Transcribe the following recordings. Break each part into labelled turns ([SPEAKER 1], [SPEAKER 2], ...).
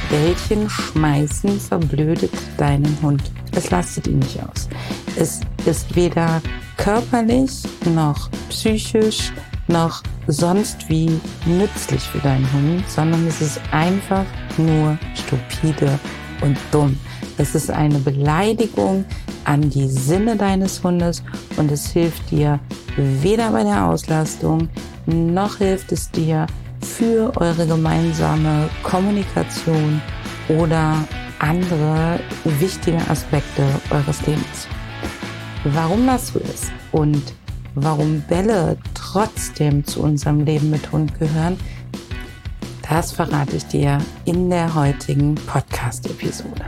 [SPEAKER 1] Bällchen schmeißen verblödet deinen Hund. Es lastet ihn nicht aus. Es ist weder körperlich noch psychisch noch sonst wie nützlich für deinen Hund, sondern es ist einfach nur stupide und dumm. Es ist eine Beleidigung an die Sinne deines Hundes und es hilft dir weder bei der Auslastung, noch hilft es dir für eure gemeinsame Kommunikation oder andere wichtige Aspekte eures Lebens. Warum das so ist und warum Bälle trotzdem zu unserem Leben mit Hund gehören, das verrate ich dir in der heutigen Podcast-Episode.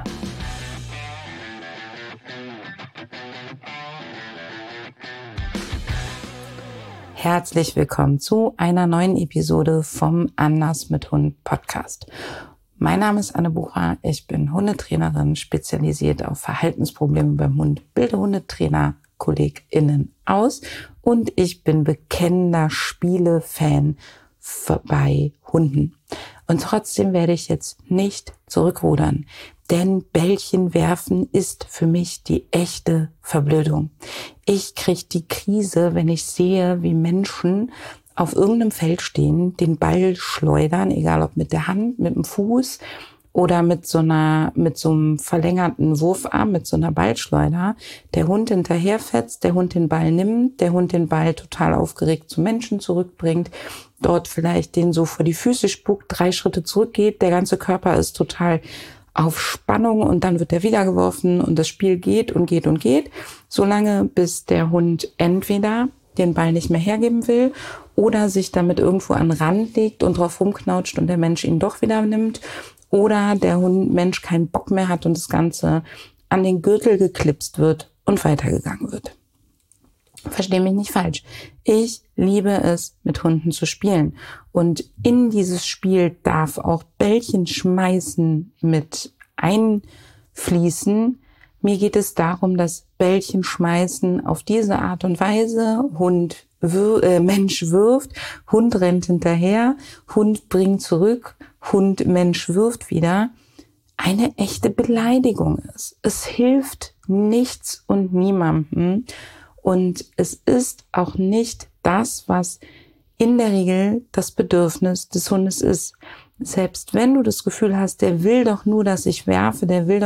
[SPEAKER 1] Herzlich willkommen zu einer neuen Episode vom Anders mit Hund Podcast. Mein Name ist Anne Bucher, ich bin Hundetrainerin, spezialisiert auf Verhaltensprobleme beim Hund, bilde Hundetrainer, KollegInnen aus und ich bin bekennender Spiele-Fan bei Hunden. Und trotzdem werde ich jetzt nicht zurückrudern, denn Bällchen werfen ist für mich die echte Verblödung. Ich kriege die Krise, wenn ich sehe, wie Menschen auf irgendeinem Feld stehen, den Ball schleudern, egal ob mit der Hand, mit dem Fuß oder mit so einem verlängerten Wurfarm, mit so einer Ballschleuder. Der Hund hinterherfetzt, der Hund den Ball nimmt, der Hund den Ball total aufgeregt zum Menschen zurückbringt, dort vielleicht den so vor die Füße spuckt, 3 Schritte zurückgeht, der ganze Körper ist total auf Spannung und dann wird er wieder geworfen und das Spiel geht und geht und geht, solange bis der Hund entweder den Ball nicht mehr hergeben will oder sich damit irgendwo an den Rand legt und drauf rumknautscht und der Mensch ihn doch wieder nimmt oder der Mensch keinen Bock mehr hat und das Ganze an den Gürtel geklipst wird und weitergegangen wird. Versteh mich nicht falsch. Ich liebe es, mit Hunden zu spielen. Und in dieses Spiel darf auch Bällchen schmeißen mit einfließen. Mir geht es darum, dass Bällchen schmeißen auf diese Art und Weise Mensch wirft, Hund rennt hinterher, Hund bringt zurück, Hund, Mensch wirft wieder, eine echte Beleidigung ist. Es hilft nichts und niemandem. Und es ist auch nicht das, was in der Regel das Bedürfnis des Hundes ist. Selbst wenn du das Gefühl hast, der will doch nur, dass ich werfe,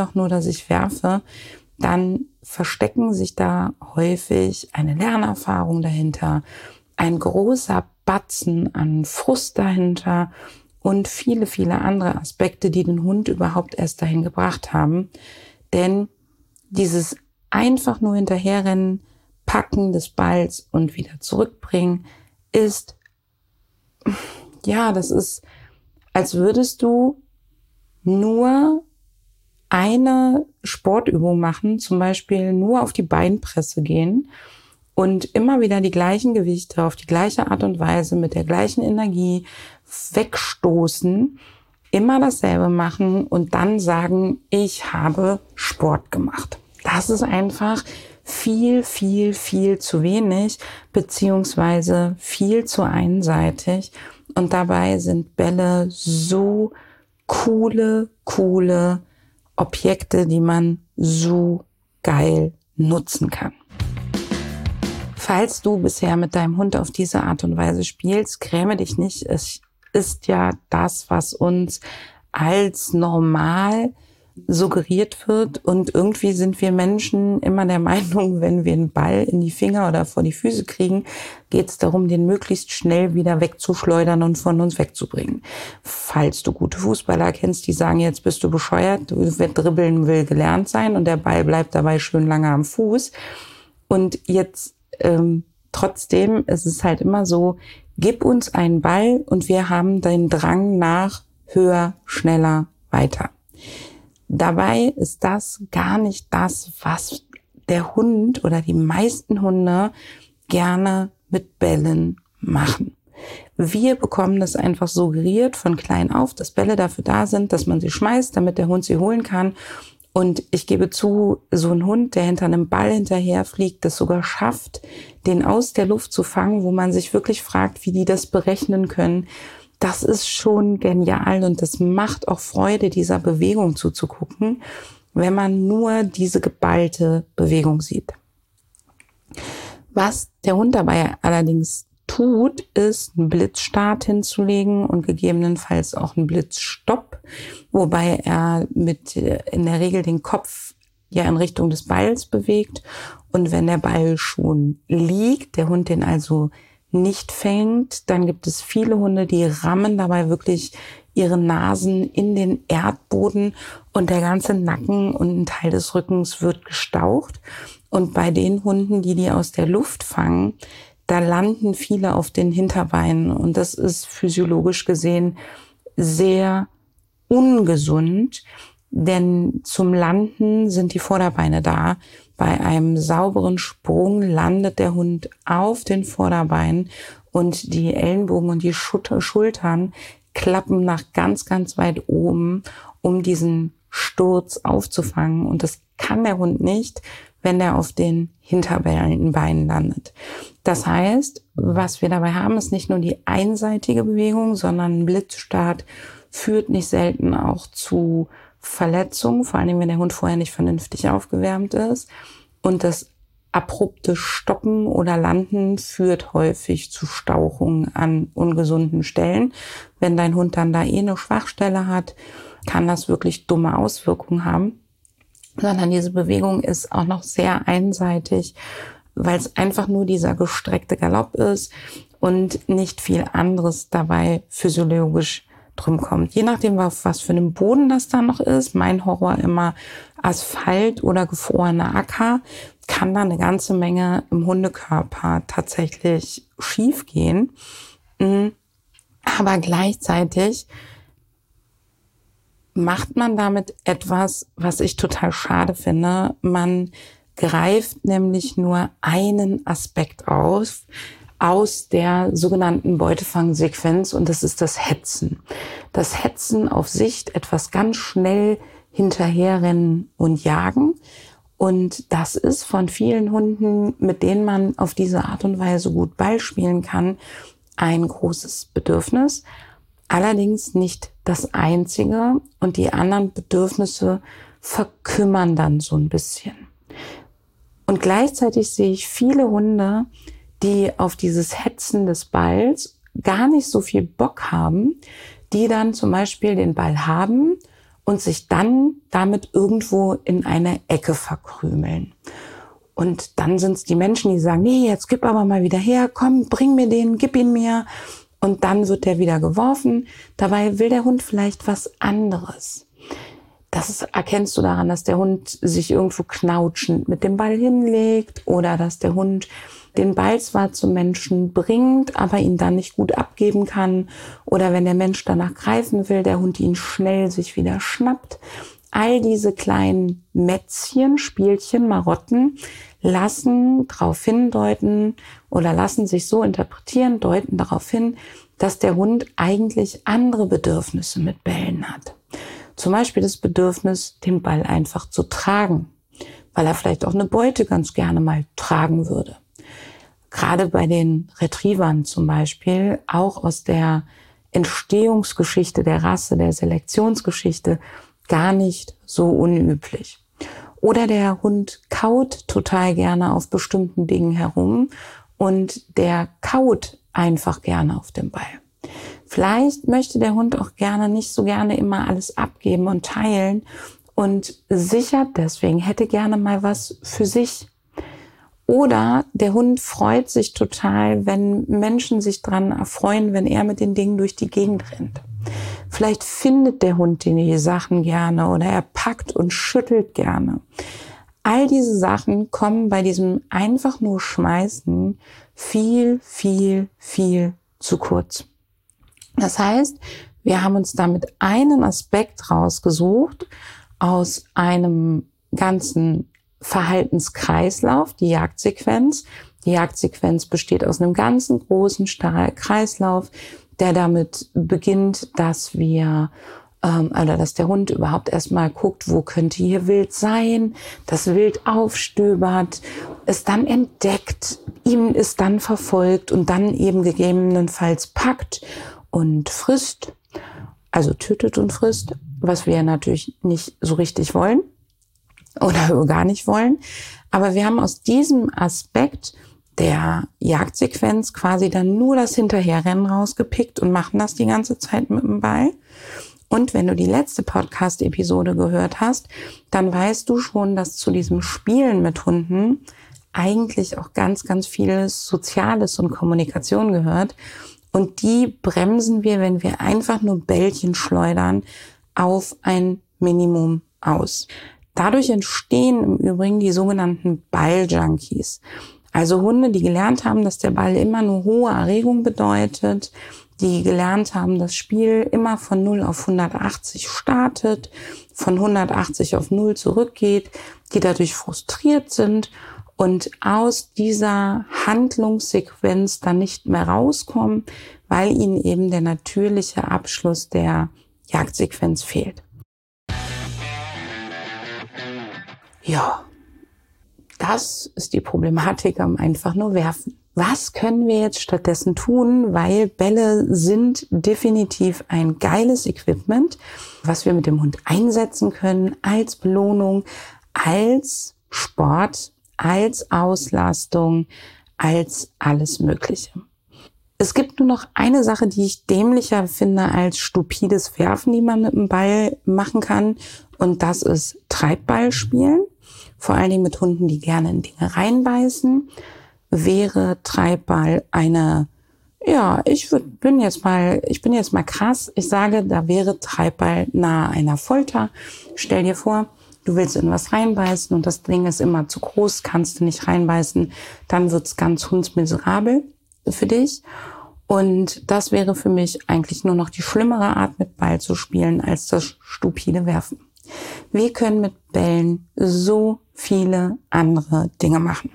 [SPEAKER 1] dann verstecken sich da häufig eine Lernerfahrung dahinter, ein großer Batzen an Frust dahinter und viele, viele andere Aspekte, die den Hund überhaupt erst dahin gebracht haben. Denn dieses einfach nur hinterherrennen, Packen des Balls und wieder zurückbringen ist, das ist, als würdest du nur eine Sportübung machen, zum Beispiel nur auf die Beinpresse gehen und immer wieder die gleichen Gewichte auf die gleiche Art und Weise mit der gleichen Energie wegstoßen, immer dasselbe machen und dann sagen, ich habe Sport gemacht. Das ist einfach viel, viel, viel zu wenig, beziehungsweise viel zu einseitig. Und dabei sind Bälle so coole Objekte, die man so geil nutzen kann. Falls du bisher mit deinem Hund auf diese Art und Weise spielst, gräme dich nicht. Es ist ja das, was uns als normal suggeriert wird und irgendwie sind wir Menschen immer der Meinung, wenn wir einen Ball in die Finger oder vor die Füße kriegen, geht es darum, den möglichst schnell wieder wegzuschleudern und von uns wegzubringen. Falls du gute Fußballer kennst, die sagen, jetzt bist du bescheuert, dribbeln will gelernt sein und der Ball bleibt dabei schön lange am Fuß. Und jetzt trotzdem ist es halt immer so, gib uns einen Ball und wir haben den Drang nach höher, schneller, weiter. Dabei ist das gar nicht das, was der Hund oder die meisten Hunde gerne mit Bällen machen. Wir bekommen das einfach suggeriert von klein auf, dass Bälle dafür da sind, dass man sie schmeißt, damit der Hund sie holen kann. Und ich gebe zu, so ein Hund, der hinter einem Ball hinterherfliegt, das sogar schafft, den aus der Luft zu fangen, wo man sich wirklich fragt, wie die das berechnen können, das ist schon genial und das macht auch Freude, dieser Bewegung zuzugucken, wenn man nur diese geballte Bewegung sieht. Was der Hund dabei allerdings tut, ist einen Blitzstart hinzulegen und gegebenenfalls auch einen Blitzstopp, wobei er in der Regel den Kopf ja in Richtung des Balls bewegt. Und wenn der Ball schon liegt, der Hund den also nicht fängt, dann gibt es viele Hunde, die rammen dabei wirklich ihre Nasen in den Erdboden und der ganze Nacken und ein Teil des Rückens wird gestaucht. Und bei den Hunden, die aus der Luft fangen, da landen viele auf den Hinterbeinen. Und das ist physiologisch gesehen sehr ungesund, denn zum Landen sind die Vorderbeine da. Bei einem sauberen Sprung landet der Hund auf den Vorderbeinen und die Ellenbogen und die Schultern klappen nach ganz, ganz weit oben, um diesen Sturz aufzufangen. Und das kann der Hund nicht, wenn er auf den Hinterbeinen landet. Das heißt, was wir dabei haben, ist nicht nur die einseitige Bewegung, sondern ein Blitzstart führt nicht selten auch zu Verletzungen, vor allem wenn der Hund vorher nicht vernünftig aufgewärmt ist. Und das abrupte Stoppen oder Landen führt häufig zu Stauchungen an ungesunden Stellen. Wenn dein Hund dann da eine Schwachstelle hat, kann das wirklich dumme Auswirkungen haben. Sondern diese Bewegung ist auch noch sehr einseitig, weil es einfach nur dieser gestreckte Galopp ist und nicht viel anderes dabei physiologisch drum kommt. Je nachdem, auf was für einem Boden das dann noch ist, mein Horror immer Asphalt oder gefrorener Acker, kann da eine ganze Menge im Hundekörper tatsächlich schief gehen. Aber gleichzeitig macht man damit etwas, was ich total schade finde. Man greift nämlich nur einen Aspekt aus der sogenannten Beutefangsequenz und das ist das Hetzen. Das Hetzen auf Sicht, etwas ganz schnell hinterherrennen und jagen. Und das ist von vielen Hunden, mit denen man auf diese Art und Weise gut Ball spielen kann, ein großes Bedürfnis. Allerdings nicht das einzige und die anderen Bedürfnisse verkümmern dann so ein bisschen. Und gleichzeitig sehe ich viele Hunde, die auf dieses Hetzen des Balls gar nicht so viel Bock haben, die dann zum Beispiel den Ball haben und sich dann damit irgendwo in eine Ecke verkrümeln. Und dann sind es die Menschen, die sagen, nee, jetzt gib aber mal wieder her, komm, bring mir den, gib ihn mir. Und dann wird der wieder geworfen. Dabei will der Hund vielleicht was anderes. Das erkennst du daran, dass der Hund sich irgendwo knautschend mit dem Ball hinlegt oder dass der Hund den Ball zwar zum Menschen bringt, aber ihn dann nicht gut abgeben kann. Oder wenn der Mensch danach greifen will, der Hund ihn schnell sich wieder schnappt. All diese kleinen Mätzchen, Spielchen, Marotten lassen darauf hindeuten oder lassen sich so interpretieren, deuten darauf hin, dass der Hund eigentlich andere Bedürfnisse mit Bällen hat. Zum Beispiel das Bedürfnis, den Ball einfach zu tragen, weil er vielleicht auch eine Beute ganz gerne mal tragen würde. Gerade bei den Retrievern zum Beispiel, auch aus der Entstehungsgeschichte der Rasse, der Selektionsgeschichte, gar nicht so unüblich. Oder der Hund kaut total gerne auf bestimmten Dingen herum und der kaut einfach gerne auf dem Ball. Vielleicht möchte der Hund auch nicht so gerne immer alles abgeben und teilen und sichert deswegen, hätte gerne mal was für sich. Oder der Hund freut sich total, wenn Menschen sich dran erfreuen, wenn er mit den Dingen durch die Gegend rennt. Vielleicht findet der Hund die Sachen gerne oder er packt und schüttelt gerne. All diese Sachen kommen bei diesem einfach nur Schmeißen viel, viel, viel zu kurz. Das heißt, wir haben uns damit einen Aspekt rausgesucht aus einem ganzen Verhaltenskreislauf, die Jagdsequenz. Die Jagdsequenz besteht aus einem ganzen großen Kreislauf, der damit beginnt, dass dass der Hund überhaupt erstmal guckt, wo könnte hier Wild sein, das Wild aufstöbert, es dann entdeckt, ihm ist dann verfolgt und dann eben gegebenenfalls packt und frisst, also tötet und frisst, was wir natürlich nicht so richtig wollen oder gar nicht wollen. Aber wir haben aus diesem Aspekt der Jagdsequenz quasi dann nur das Hinterherrennen rausgepickt und machen das die ganze Zeit mit dem Ball. Und wenn du die letzte Podcast-Episode gehört hast, dann weißt du schon, dass zu diesem Spielen mit Hunden eigentlich auch ganz, ganz vieles Soziales und Kommunikation gehört. Und die bremsen wir, wenn wir einfach nur Bällchen schleudern, auf ein Minimum aus. Dadurch entstehen im Übrigen die sogenannten Balljunkies. Also Hunde, die gelernt haben, dass der Ball immer nur hohe Erregung bedeutet, die gelernt haben, das Spiel immer von 0 auf 180 startet, von 180 auf 0 zurückgeht, die dadurch frustriert sind und aus dieser Handlungssequenz dann nicht mehr rauskommen, weil ihnen eben der natürliche Abschluss der Jagdsequenz fehlt. Ja, das ist die Problematik am einfach nur werfen. Was können wir jetzt stattdessen tun? Weil Bälle sind definitiv ein geiles Equipment, was wir mit dem Hund einsetzen können als Belohnung, als Sport, als Auslastung, als alles Mögliche. Es gibt nur noch eine Sache, die ich dämlicher finde als stupides Werfen, die man mit dem Ball machen kann. Und das ist Treibballspielen. Vor allen Dingen mit Hunden, die gerne in Dinge reinbeißen, wäre Treibball eine, ich bin jetzt mal krass. Ich sage, da wäre Treibball nahe einer Folter. Stell dir vor, du willst in was reinbeißen und das Ding ist immer zu groß, kannst du nicht reinbeißen, dann wird's ganz hundsmiserabel für dich. Und das wäre für mich eigentlich nur noch die schlimmere Art, mit Ball zu spielen, als das stupide Werfen. Wir können mit Bällen so viele andere Dinge machen.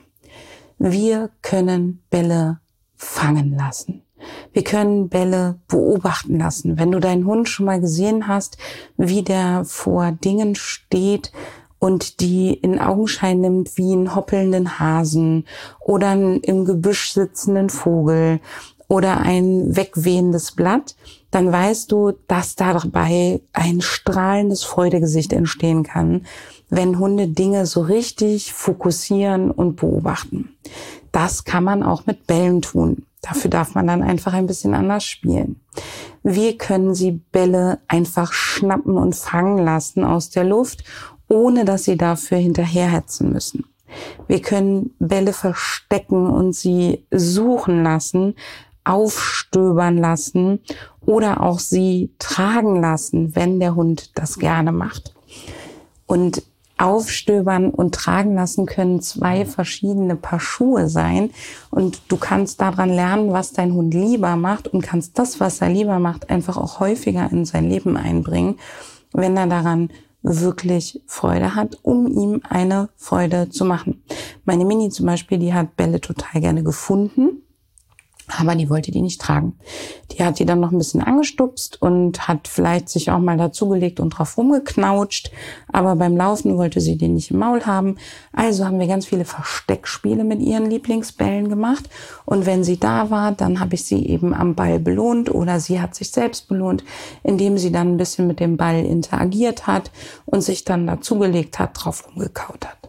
[SPEAKER 1] Wir können Bälle fangen lassen. Wir können Bälle beobachten lassen. Wenn du deinen Hund schon mal gesehen hast, wie der vor Dingen steht und die in Augenschein nimmt wie einen hoppelnden Hasen oder einen im Gebüsch sitzenden Vogel oder ein wegwehendes Blatt, dann weißt du, dass dabei ein strahlendes Freudegesicht entstehen kann, wenn Hunde Dinge so richtig fokussieren und beobachten. Das kann man auch mit Bällen tun. Dafür darf man dann einfach ein bisschen anders spielen. Wir können sie Bälle einfach schnappen und fangen lassen aus der Luft, ohne dass sie dafür hinterherhetzen müssen. Wir können Bälle verstecken und sie suchen lassen, aufstöbern lassen oder auch sie tragen lassen, wenn der Hund das gerne macht. Und aufstöbern und tragen lassen können 2 verschiedene Paar Schuhe sein und du kannst daran lernen, was dein Hund lieber macht und kannst das, was er lieber macht, einfach auch häufiger in sein Leben einbringen, wenn er daran wirklich Freude hat, um ihm eine Freude zu machen. Meine Mini zum Beispiel, die hat Bälle total gerne gefunden, aber die wollte die nicht tragen. Die hat die dann noch ein bisschen angestupst und hat vielleicht sich auch mal dazugelegt und drauf rumgeknautscht. Aber beim Laufen wollte sie den nicht im Maul haben. Also haben wir ganz viele Versteckspiele mit ihren Lieblingsbällen gemacht. Und wenn sie da war, dann habe ich sie eben am Ball belohnt oder sie hat sich selbst belohnt, indem sie dann ein bisschen mit dem Ball interagiert hat und sich dann dazugelegt hat, drauf rumgekaut hat.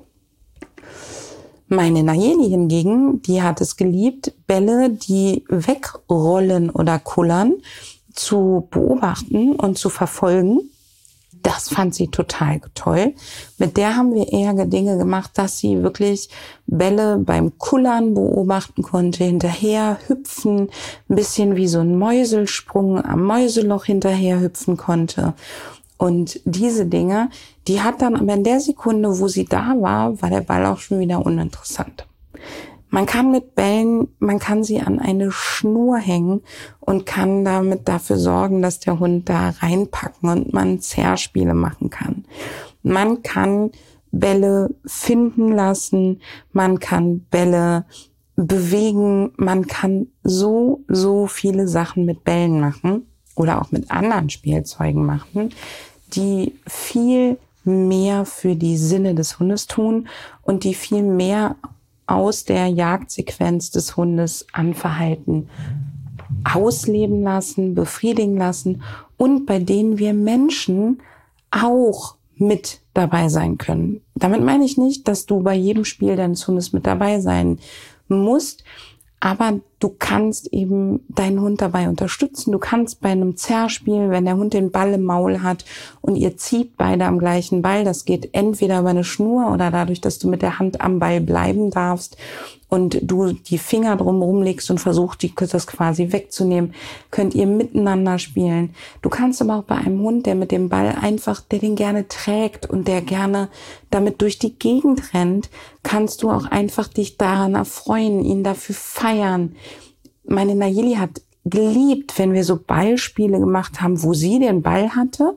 [SPEAKER 1] Meine Nayeli hingegen, die hat es geliebt, Bälle, die wegrollen oder kullern, zu beobachten und zu verfolgen. Das fand sie total toll. Mit der haben wir eher Dinge gemacht, dass sie wirklich Bälle beim Kullern beobachten konnte, hinterher hüpfen, ein bisschen wie so ein Mäuselsprung am Mäuseloch hinterher hüpfen konnte. Und diese Dinge, die hat dann aber in der Sekunde, wo sie da war der Ball auch schon wieder uninteressant. Man kann mit Bällen, man kann sie an eine Schnur hängen und kann damit dafür sorgen, dass der Hund da reinpacken und man Zerrspiele machen kann. Man kann Bälle finden lassen, man kann Bälle bewegen, man kann so viele Sachen mit Bällen machen oder auch mit anderen Spielzeugen machen, die viel mehr für die Sinne des Hundes tun und die viel mehr aus der Jagdsequenz des Hundes an Verhalten ausleben lassen, befriedigen lassen und bei denen wir Menschen auch mit dabei sein können. Damit meine ich nicht, dass du bei jedem Spiel deines Hundes mit dabei sein musst, aber du kannst eben deinen Hund dabei unterstützen. Du kannst bei einem Zerrspiel, wenn der Hund den Ball im Maul hat und ihr zieht beide am gleichen Ball, das geht entweder über eine Schnur oder dadurch, dass du mit der Hand am Ball bleiben darfst und du die Finger drumherum legst und versuchst, das quasi wegzunehmen, könnt ihr miteinander spielen. Du kannst aber auch bei einem Hund, der mit dem Ball einfach, der den gerne trägt und der gerne damit durch die Gegend rennt, kannst du auch einfach dich daran erfreuen, ihn dafür feiern. Meine Nayeli hat geliebt, wenn wir so Ballspiele gemacht haben, wo sie den Ball hatte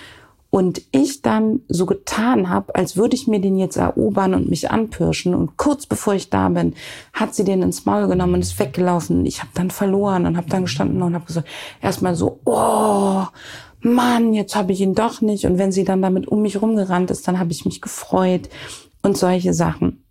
[SPEAKER 1] und ich dann so getan habe, als würde ich mir den jetzt erobern und mich anpirschen. Und kurz bevor ich da bin, hat sie den ins Maul genommen und ist weggelaufen. Ich habe dann verloren und habe dann gestanden und habe gesagt, erstmal so, oh Mann, jetzt habe ich ihn doch nicht. Und wenn sie dann damit um mich rumgerannt ist, dann habe ich mich gefreut und solche Sachen.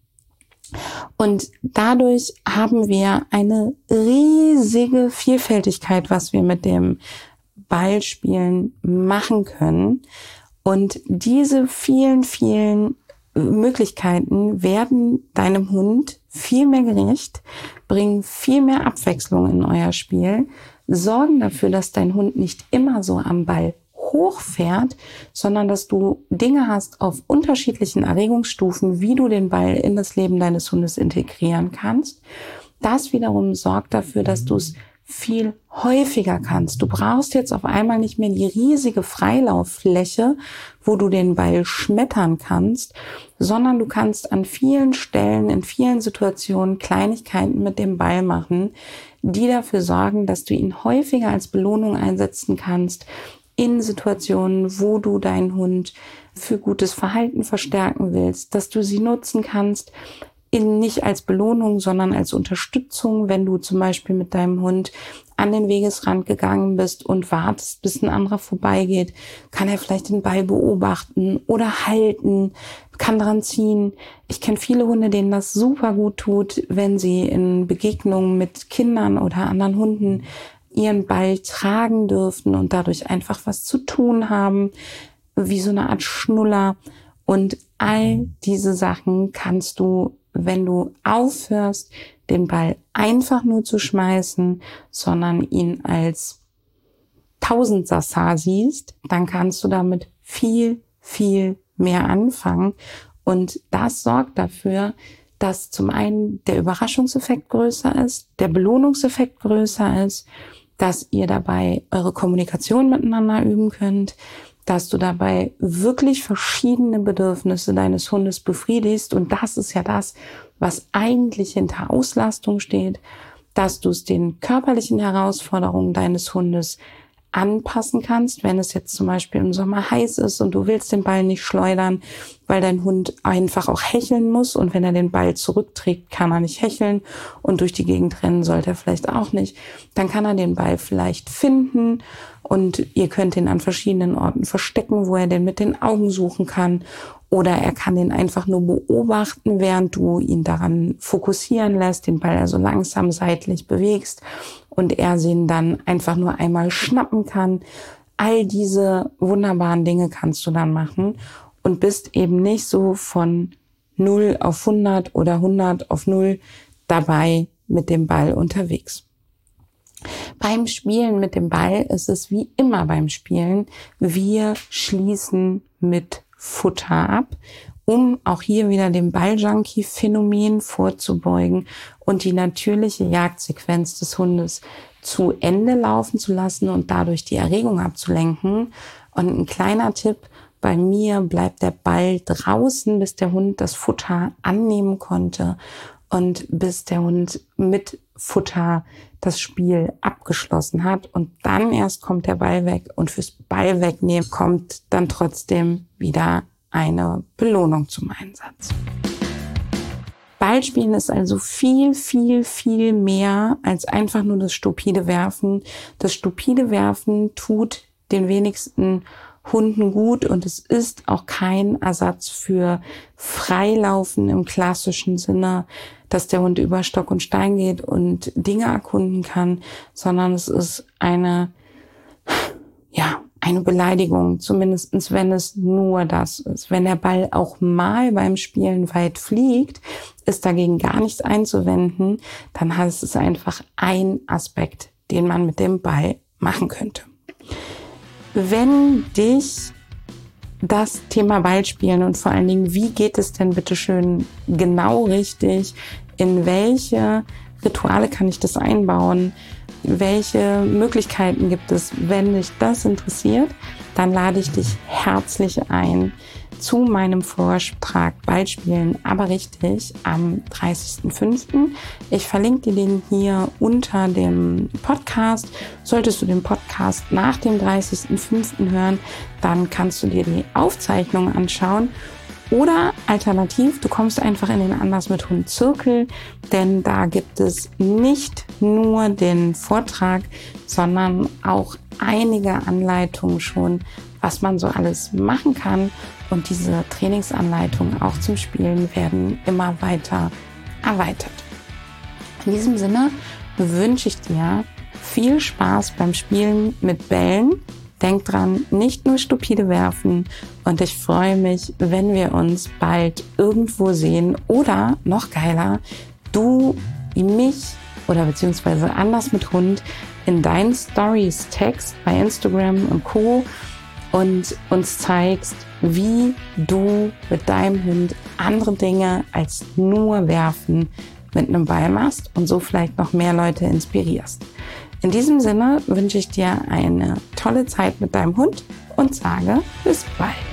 [SPEAKER 1] Und dadurch haben wir eine riesige Vielfältigkeit, was wir mit dem Ballspielen machen können. Und diese vielen, vielen Möglichkeiten werden deinem Hund viel mehr gerecht, bringen viel mehr Abwechslung in euer Spiel, sorgen dafür, dass dein Hund nicht immer so am Ball hochfährt, sondern dass du Dinge hast auf unterschiedlichen Erregungsstufen, wie du den Ball in das Leben deines Hundes integrieren kannst. Das wiederum sorgt dafür, dass du es viel häufiger kannst. Du brauchst jetzt auf einmal nicht mehr die riesige Freilauffläche, wo du den Ball schmettern kannst, sondern du kannst an vielen Stellen, in vielen Situationen Kleinigkeiten mit dem Ball machen, die dafür sorgen, dass du ihn häufiger als Belohnung einsetzen kannst in Situationen, wo du deinen Hund für gutes Verhalten verstärken willst, dass du sie nutzen kannst, nicht als Belohnung, sondern als Unterstützung, wenn du zum Beispiel mit deinem Hund an den Wegesrand gegangen bist und wartest, bis ein anderer vorbeigeht, kann er vielleicht den Ball beobachten oder halten, kann dran ziehen. Ich kenne viele Hunde, denen das super gut tut, wenn sie in Begegnungen mit Kindern oder anderen Hunden ihren Ball tragen dürfen und dadurch einfach was zu tun haben, wie so eine Art Schnuller. Und all diese Sachen kannst du, wenn du aufhörst, den Ball einfach nur zu schmeißen, sondern ihn als Tausendsassa siehst, dann kannst du damit viel, viel mehr anfangen. Und das sorgt dafür, dass zum einen der Überraschungseffekt größer ist, der Belohnungseffekt größer ist, dass ihr dabei eure Kommunikation miteinander üben könnt, dass du dabei wirklich verschiedene Bedürfnisse deines Hundes befriedigst. Und das ist ja das, was eigentlich hinter Auslastung steht, dass du es den körperlichen Herausforderungen deines Hundes anpassen kannst, wenn es jetzt zum Beispiel im Sommer heiß ist und du willst den Ball nicht schleudern, weil dein Hund einfach auch hecheln muss und wenn er den Ball zurückträgt, kann er nicht hecheln und durch die Gegend rennen sollte er vielleicht auch nicht, dann kann er den Ball vielleicht finden und ihr könnt ihn an verschiedenen Orten verstecken, wo er den mit den Augen suchen kann oder er kann den einfach nur beobachten, während du ihn daran fokussieren lässt, den Ball also langsam seitlich bewegst und er ihn dann einfach nur einmal schnappen kann. All diese wunderbaren Dinge kannst du dann machen und bist eben nicht so von 0 auf 100 oder 100 auf 0 dabei mit dem Ball unterwegs. Beim Spielen mit dem Ball ist es wie immer beim Spielen, wir schließen mit Futter ab, um auch hier wieder dem Balljunkie-Phänomen vorzubeugen und die natürliche Jagdsequenz des Hundes zu Ende laufen zu lassen und dadurch die Erregung abzulenken. Und ein kleiner Tipp, bei mir bleibt der Ball draußen, bis der Hund das Futter annehmen konnte und bis der Hund mit Futter das Spiel abgeschlossen hat. Und dann erst kommt der Ball weg und fürs Ball wegnehmen kommt dann trotzdem wieder eine Belohnung zum Einsatz. Ballspielen ist also viel, viel, viel mehr als einfach nur das stupide Werfen. Das stupide Werfen tut den wenigsten Hunden gut und es ist auch kein Ersatz für Freilaufen im klassischen Sinne, dass der Hund über Stock und Stein geht und Dinge erkunden kann, sondern es ist eine Beleidigung, zumindest wenn es nur das ist. Wenn der Ball auch mal beim Spielen weit fliegt, ist dagegen gar nichts einzuwenden, dann heißt es einfach ein Aspekt, den man mit dem Ball machen könnte. Wenn dich das Thema Ballspielen und vor allen Dingen, wie geht es denn bitteschön genau richtig, in welche Rituale kann ich das einbauen, welche Möglichkeiten gibt es, wenn dich das interessiert, dann lade ich dich herzlich ein zu meinem Vortrag Ballspielen, aber richtig, am 30.05. Ich verlinke dir den hier unter dem Podcast. Solltest du den Podcast nach dem 30.05. hören, dann kannst du dir die Aufzeichnung anschauen. Oder alternativ, du kommst einfach in den Anders mit Hund Zirkel, denn da gibt es nicht nur den Vortrag, sondern auch einige Anleitungen schon, was man so alles machen kann. Und diese Trainingsanleitungen auch zum Spielen werden immer weiter erweitert. In diesem Sinne wünsche ich dir viel Spaß beim Spielen mit Bällen. Denk dran, nicht nur stupide werfen, und ich freue mich, wenn wir uns bald irgendwo sehen oder noch geiler, du mich oder beziehungsweise Anders mit Hund in deinen Stories text bei Instagram und Co. und uns zeigst, wie du mit deinem Hund andere Dinge als nur werfen mit einem Ball machst und so vielleicht noch mehr Leute inspirierst. In diesem Sinne wünsche ich dir eine tolle Zeit mit deinem Hund und sage bis bald.